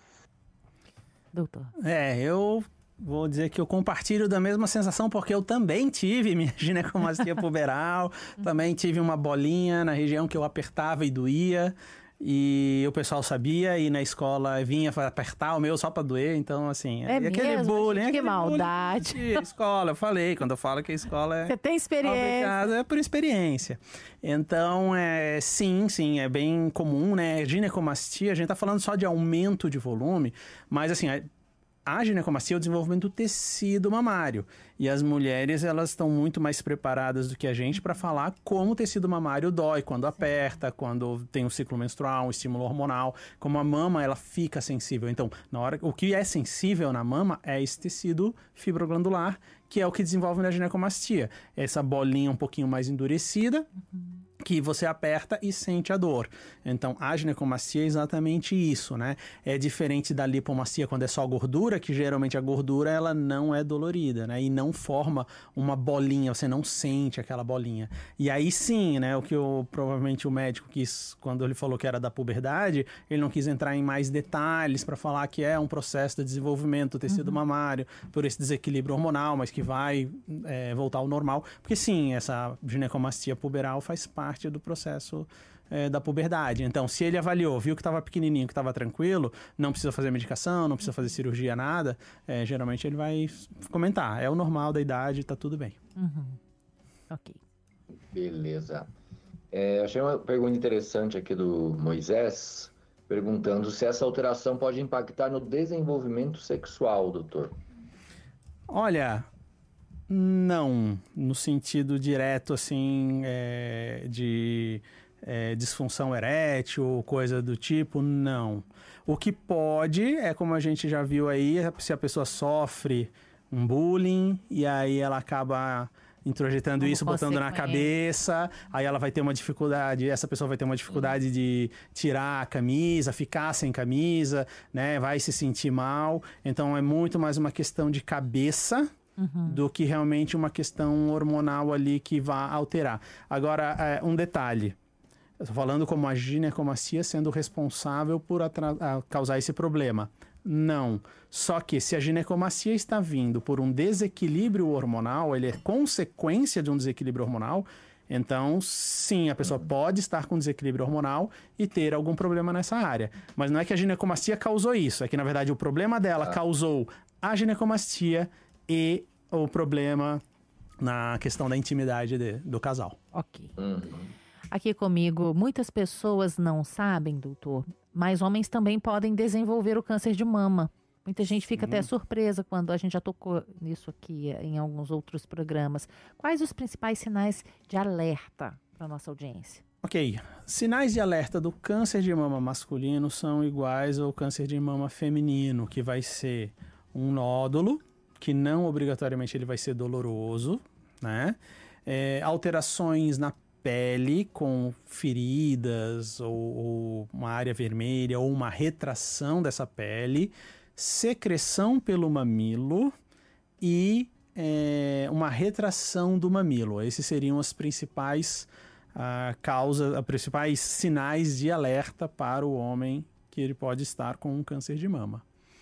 Doutor. Eu vou dizer que eu compartilho da mesma sensação, porque eu também tive minha ginecomastia puberal, também tive uma bolinha na região que eu apertava e doía, e o pessoal sabia, e na escola vinha apertar o meu só pra doer, então assim... E aquele bullying... Gente, que maldade! Bullying, escola, eu falei, quando eu falo que a escola Você tem experiência. É por experiência. Então, sim, é bem comum, né? Ginecomastia, a gente tá falando só de aumento de volume, mas assim... A ginecomastia é o desenvolvimento do tecido mamário. E as mulheres, elas estão muito mais preparadas do que a gente para falar como o tecido mamário dói, quando aperta, quando tem um ciclo menstrual, um estímulo hormonal. Como a mama, ela fica sensível. Então, o que é sensível na mama é esse tecido fibroglandular, que é o que desenvolve na ginecomastia. Essa bolinha um pouquinho mais endurecida, que você aperta e sente a dor. Então, a ginecomastia é exatamente isso, né? É diferente da lipomastia, quando é só gordura, que geralmente a gordura, ela não é dolorida, né? E não forma uma bolinha, você não sente aquela bolinha. E aí sim, né? O que provavelmente o médico quis, quando ele falou que era da puberdade, ele não quis entrar em mais detalhes para falar que é um processo de desenvolvimento do tecido mamário, por esse desequilíbrio hormonal, mas que vai voltar ao normal. Porque sim, essa ginecomastia puberal faz parte do processo da puberdade. Então, se ele avaliou, viu que estava pequenininho, que estava tranquilo, não precisa fazer medicação, não precisa fazer cirurgia, nada, geralmente ele vai comentar. É o normal da idade, tá tudo bem. Ok. Beleza. Eu achei uma pergunta interessante aqui do Moisés, perguntando se essa alteração pode impactar no desenvolvimento sexual, doutor. Olha... Não, no sentido direto, assim, de disfunção erétil, coisa do tipo, não. O que pode é, como a gente já viu aí, se a pessoa sofre um bullying e aí ela acaba introjetando como isso, botando na cabeça, aí ela vai ter uma dificuldade, essa pessoa vai ter uma dificuldade de tirar a camisa, ficar sem camisa, né, vai se sentir mal. Então é muito mais uma questão de cabeça, do que realmente uma questão hormonal ali que vai alterar. Agora, um detalhe. Eu estou falando como a ginecomastia sendo responsável por causar esse problema. Não. Só que se a ginecomastia está vindo por um desequilíbrio hormonal, ele é consequência de um desequilíbrio hormonal, então sim, a pessoa pode estar com desequilíbrio hormonal e ter algum problema nessa área. Mas não é que a ginecomastia causou isso, é que na verdade o problema dela causou a ginecomastia e o problema na questão da intimidade do casal. Ok. Aqui comigo, muitas pessoas não sabem, doutor, mas homens também podem desenvolver o câncer de mama. Muita gente fica até surpresa quando a gente já tocou nisso aqui em alguns outros programas. Quais os principais sinais de alerta para a nossa audiência? Ok. Sinais de alerta do câncer de mama masculino são iguais ao câncer de mama feminino, que vai ser um nódulo, que não obrigatoriamente ele vai ser doloroso, né? Alterações na pele com feridas ou uma área vermelha ou uma retração dessa pele, secreção pelo mamilo e uma retração do mamilo. Esses seriam as principais causas, os principais sinais de alerta para o homem que ele pode estar com um câncer de mama.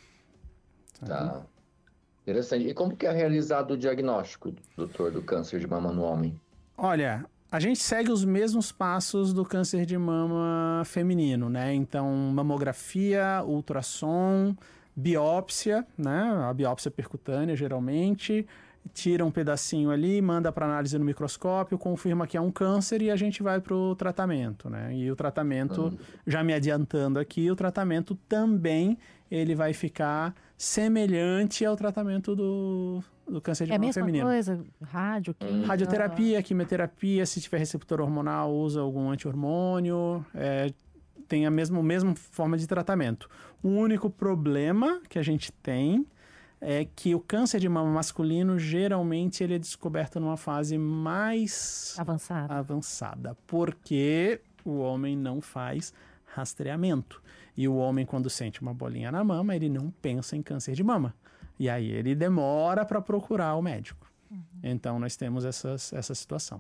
Tá. Interessante. E como que é realizado o diagnóstico, doutor, do câncer de mama no homem? Olha, a gente segue os mesmos passos do câncer de mama feminino, né? Então, mamografia, ultrassom, biópsia, né? A biópsia percutânea, geralmente, tira um pedacinho ali, manda para análise no microscópio, confirma que é um câncer e a gente vai para o tratamento, né? E o tratamento, já me adiantando aqui, o tratamento também ele vai ficar semelhante ao tratamento do câncer de mama feminino. É a mesma coisa? Rádio, química? Radioterapia, quimioterapia, se tiver receptor hormonal, usa algum anti-hormônio, tem a mesma forma de tratamento. O único problema que a gente tem é que o câncer de mama masculino, geralmente, ele é descoberto numa fase mais avançada, porque o homem não faz rastreamento. E o homem, quando sente uma bolinha na mama, ele não pensa em câncer de mama. E aí ele demora para procurar o médico. Então, nós temos essa situação.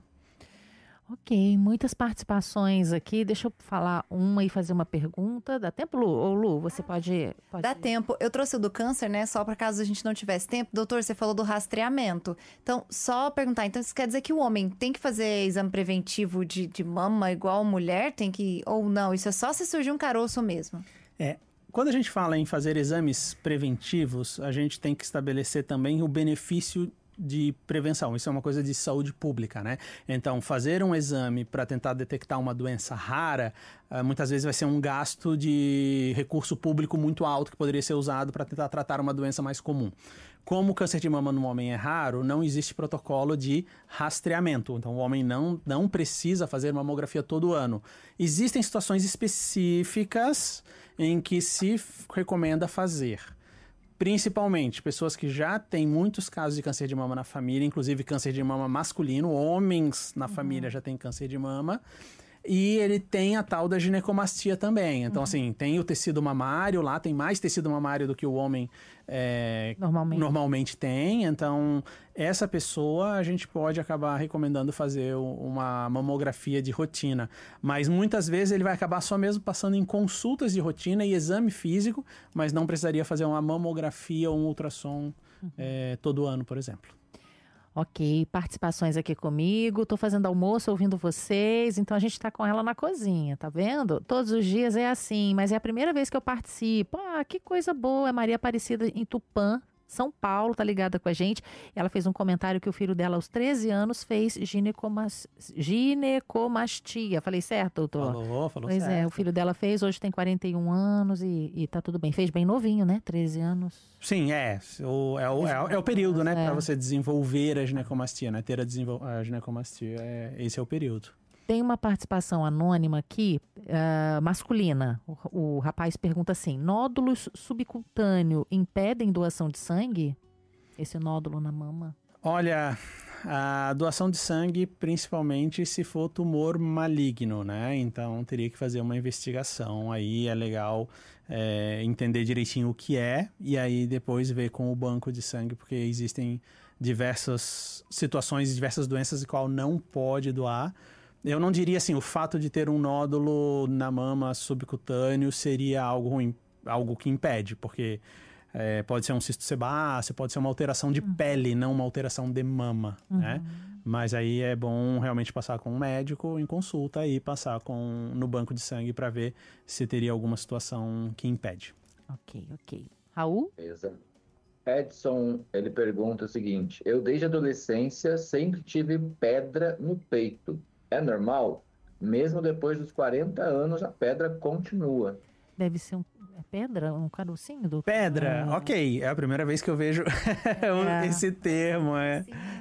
Ok, muitas participações aqui. Deixa eu falar uma e fazer uma pergunta. Dá tempo, Lu? Ou Lu, você pode... Dá tempo. Eu trouxe o do câncer, né? Só para caso a gente não tivesse tempo. Doutor, você falou do rastreamento. Então, só perguntar. Então, isso quer dizer que o homem tem que fazer exame preventivo de mama igual a mulher? Tem que... Ou não? Isso é só se surgir um caroço mesmo? Quando a gente fala em fazer exames preventivos, a gente tem que estabelecer também o benefício de prevenção. Isso é uma coisa de saúde pública, né? Então, fazer um exame para tentar detectar uma doença rara, muitas vezes vai ser um gasto de recurso público muito alto que poderia ser usado para tentar tratar uma doença mais comum. Como o câncer de mama no homem é raro, não existe protocolo de rastreamento. Então, o homem não precisa fazer mamografia todo ano. Existem situações específicas em que se recomenda fazer. Principalmente pessoas que já têm muitos casos de câncer de mama na família, inclusive câncer de mama masculino, homens na família já têm câncer de mama. E ele tem a tal da ginecomastia também. Então, assim, tem o tecido mamário lá, tem mais tecido mamário do que o homem normalmente tem. Então, essa pessoa a gente pode acabar recomendando fazer uma mamografia de rotina. Mas muitas vezes ele vai acabar só mesmo passando em consultas de rotina e exame físico, mas não precisaria fazer uma mamografia ou um ultrassom todo ano, por exemplo. Ok, participações aqui comigo, tô fazendo almoço ouvindo vocês, então a gente tá com ela na cozinha, tá vendo? Todos os dias é assim, mas é a primeira vez que eu participo. Que coisa boa, é Maria Aparecida em Tupã, São Paulo, tá ligada com a gente. Ela fez um comentário que o filho dela aos 13 anos fez ginecomastia. Falei certo, doutor? Falou pois certo. O filho dela fez, hoje tem 41 anos e tá tudo bem. Fez bem novinho, né? 13 anos. Sim, é o período, né, para você desenvolver a ginecomastia, né? Ter a ginecomastia, esse é o período. Tem uma participação anônima aqui, masculina. O rapaz pergunta assim: nódulos subcutâneos impedem doação de sangue? Esse nódulo na mama? Olha, a doação de sangue, principalmente se for tumor maligno, né? Então, teria que fazer uma investigação. Aí é legal entender direitinho o que é e aí depois ver com o banco de sangue, porque existem diversas situações, diversas doenças de qual não pode doar. Eu não diria assim, o fato de ter um nódulo na mama subcutâneo seria algo ruim, algo que impede, porque pode ser um cisto sebáceo, pode ser uma alteração de pele, não uma alteração de mama, né? Mas aí é bom realmente passar com um médico em consulta e passar no banco de sangue para ver se teria alguma situação que impede. Ok. Raul? Beleza. Edson, ele pergunta o seguinte: eu desde a adolescência sempre tive pedra no peito. É normal? Mesmo depois dos 40 anos, a pedra continua. Deve ser pedra? Um carocinho? Pedra, ok. É a primeira vez que eu vejo esse termo.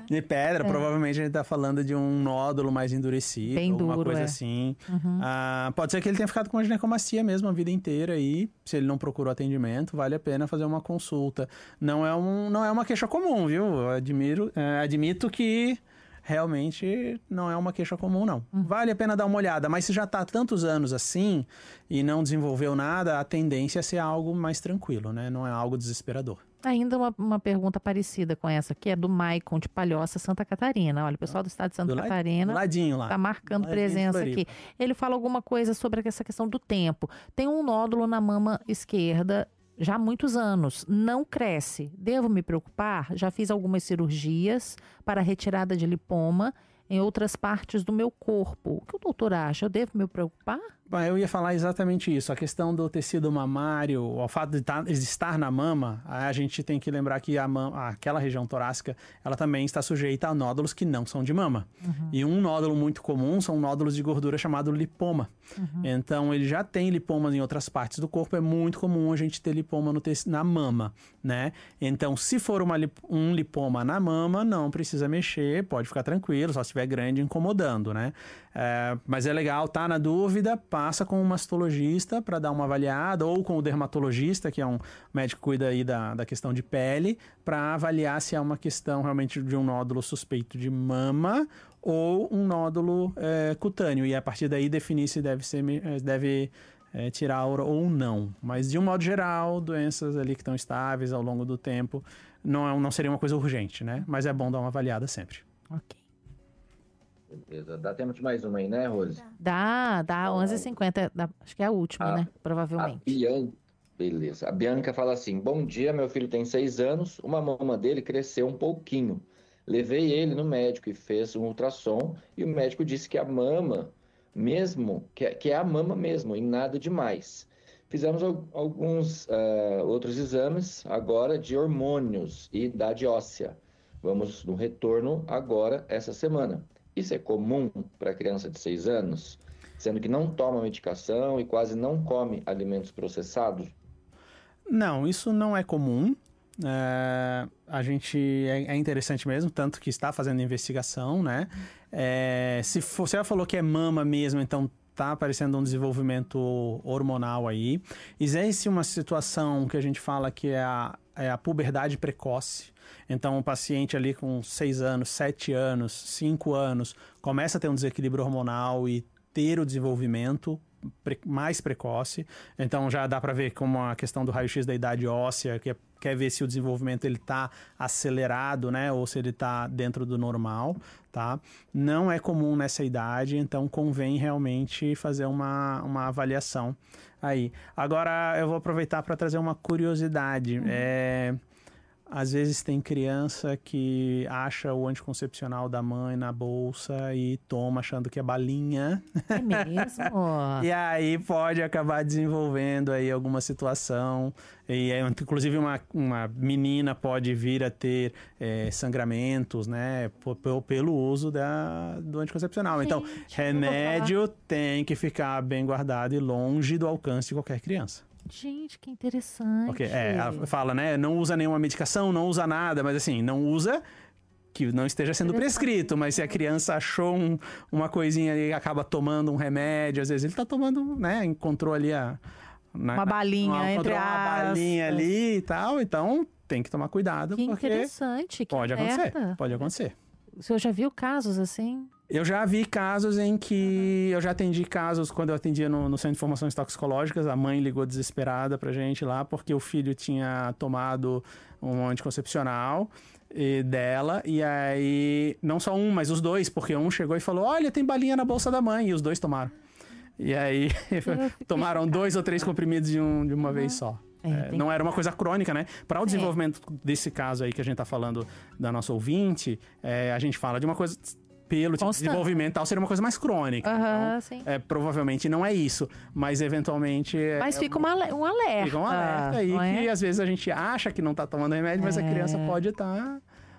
De pedra, provavelmente a gente tá falando de um nódulo mais endurecido, Bem alguma duro, coisa assim. Pode ser que ele tenha ficado com a ginecomastia mesmo a vida inteira aí. Se ele não procurou atendimento, vale a pena fazer uma consulta. Não é uma queixa comum, viu? Eu admito que realmente não é uma queixa comum, não. Vale a pena dar uma olhada, mas se já tá há tantos anos assim e não desenvolveu nada, a tendência é ser algo mais tranquilo, né? Não é algo desesperador. Ainda uma pergunta parecida com essa aqui, é do Maicon de Palhoça, Santa Catarina. Olha, o pessoal do estado de Santa Catarina Do ladinho lá. tá marcando Ladinho de presença Floripa. aqui. Ele fala alguma coisa sobre essa questão do tempo. Tem um nódulo na mama esquerda já há muitos anos, não cresce. Devo me preocupar? Já fiz algumas cirurgias para retirada de lipoma em outras partes do meu corpo. O que o doutor acha? Eu devo me preocupar? Bom, eu ia falar exatamente isso. A questão do tecido mamário, o fato de estar na mama, a gente tem que lembrar que aquela região torácica, ela também está sujeita a nódulos que não são de mama. E um nódulo muito comum são nódulos de gordura chamado lipoma. Então, ele já tem lipomas em outras partes do corpo. É muito comum a gente ter lipoma na mama, né? Então, se for um lipoma na mama, não precisa mexer, pode ficar tranquilo, só se estiver grande incomodando, né? Mas é legal, tá na dúvida, passa com um mastologista para dar uma avaliada, ou com o dermatologista, que é um médico que cuida aí da questão de pele, para avaliar se é uma questão realmente de um nódulo suspeito de mama ou um nódulo cutâneo. E a partir daí definir se deve tirar ou não. Mas de um modo geral, doenças ali que estão estáveis ao longo do tempo, não seria uma coisa urgente, né? Mas é bom dar uma avaliada sempre. Ok. Beleza. Dá tempo de mais uma aí, né, Rose? Dá 11h50. Acho que é a última, né? Provavelmente. Beleza. A Bianca fala assim: bom dia, meu filho tem 6 anos, uma mama dele cresceu um pouquinho. Levei ele no médico e fez um ultrassom e o médico disse que a mama mesmo, que é a mama mesmo, e nada demais. Fizemos alguns outros exames agora de hormônios e idade óssea. Vamos no retorno agora, essa semana. Isso é comum para criança de 6 anos, sendo que não toma medicação e quase não come alimentos processados? Não, isso não é comum. É interessante mesmo, tanto que está fazendo investigação, né? Se ela falou que é mama mesmo, então tá aparecendo um desenvolvimento hormonal aí. Existe uma situação que a gente fala que é a puberdade precoce. Então, o paciente ali com 6 anos, 7 anos, 5 anos, começa a ter um desequilíbrio hormonal e ter o desenvolvimento mais precoce. Então, já dá para ver como a questão do raio-x da idade óssea, que quer ver se o desenvolvimento ele está acelerado, né? Ou se ele está dentro do normal, tá? Não é comum nessa idade, então convém realmente fazer uma avaliação aí. Agora, eu vou aproveitar para trazer uma curiosidade. Às vezes tem criança que acha o anticoncepcional da mãe na bolsa e toma achando que é balinha. É mesmo? E aí pode acabar desenvolvendo aí alguma situação. E inclusive uma menina pode vir a ter sangramentos, né? Pelo uso do anticoncepcional. Gente, então, remédio tem que ficar bem guardado e longe do alcance de qualquer criança. Gente, que interessante. Okay. Ela fala, né? Não usa nenhuma medicação, não usa nada, mas assim, não usa que não esteja sendo prescrito. Mas se a criança achou uma coisinha e acaba tomando um remédio, às vezes ele tá tomando, né? Encontrou ali uma balinha entre uma balinha ali e tal, então tem que tomar cuidado. Que porque interessante, que pode acontecer. Pode acontecer. O senhor já viu casos assim? Eu já vi casos em que... Eu já atendi casos quando eu atendia no Centro de Informações Toxicológicas. A mãe ligou desesperada pra gente lá porque o filho tinha tomado um anticoncepcional dela. E aí, não só um, mas os dois. Porque um chegou e falou, olha, tem balinha na bolsa da mãe. E os dois tomaram. E aí, tomaram 2 ou 3 comprimidos de uma vez só. Não era uma coisa crônica, né? Para o desenvolvimento desse caso aí que a gente tá falando da nossa ouvinte, a gente fala de uma coisa... Pelo tipo de desenvolvimento tal, seria uma coisa mais crônica. Então, sim. Provavelmente não é isso, mas eventualmente... Mas fica um alerta. Fica um alerta aí que às vezes a gente acha que não tá tomando remédio, mas a criança pode estar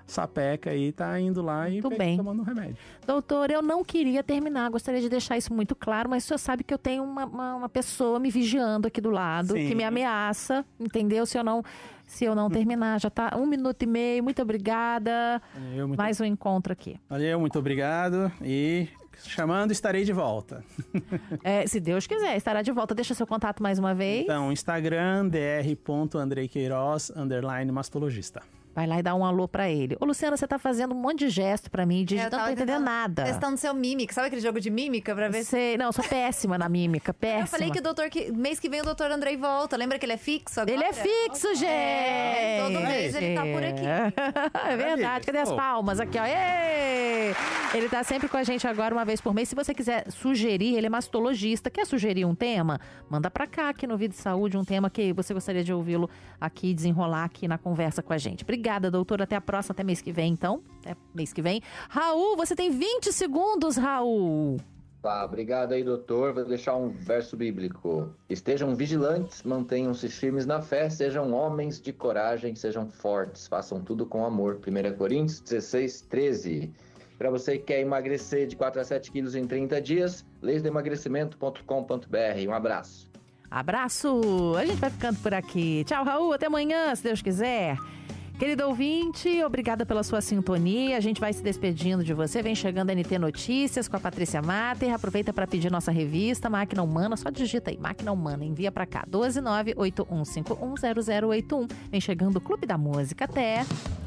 sapeca e tá indo lá e Muito bem. tomando um remédio. Doutor, eu não queria terminar, gostaria de deixar isso muito claro, mas o senhor sabe que eu tenho uma pessoa me vigiando aqui do lado, Sim. que me ameaça, entendeu? Se eu não terminar, já tá 1 minuto e meio, muito obrigada. Mais um encontro aqui. Valeu, muito obrigado e chamando, estarei de volta. Se Deus quiser, estará de volta. Deixa seu contato mais uma vez. Então, Instagram, dr.andreiqueiroz, _mastologista. Vai lá e dá um alô pra ele. Ô, Luciana, você tá fazendo um monte de gesto pra mim, digitando, não tô entendendo nada. Testando seu mímica. Sabe aquele jogo de mímica pra ver se... Não, eu sou péssima na mímica, péssima. Eu falei que mês que vem o doutor Andrei volta. Lembra que ele é fixo agora? Ele é fixo, gente! Todo mês ele tá por aqui. É verdade. Cadê as palmas? Aqui, ó. Ei! Ele tá sempre com a gente agora, uma vez por mês. Se você quiser sugerir, ele é mastologista. Quer sugerir um tema? Manda pra cá, aqui no Vida e Saúde, um tema que você gostaria de ouvi-lo aqui, desenrolar aqui na conversa com a gente. Obrigada, doutor. Até a próxima, até mês que vem, então. Até mês que vem. Raul, você tem 20 segundos, Raul. Tá, obrigado aí, doutor. Vou deixar um verso bíblico. Estejam vigilantes, mantenham-se firmes na fé, sejam homens de coragem, sejam fortes, façam tudo com amor. 1 Coríntios 16:13. Para você que quer emagrecer de 4 a 7 quilos em 30 dias, leisdoemagrecimento.com.br. Um abraço. Abraço! A gente vai ficando por aqui. Tchau, Raul. Até amanhã, se Deus quiser. Querido ouvinte, obrigada pela sua sintonia. A gente vai se despedindo de você. Vem chegando a NT Notícias com a Patrícia Mater. Aproveita para pedir nossa revista Máquina Humana. Só digita aí, Máquina Humana. Envia para cá, 12981510081. Vem chegando o Clube da Música. Até...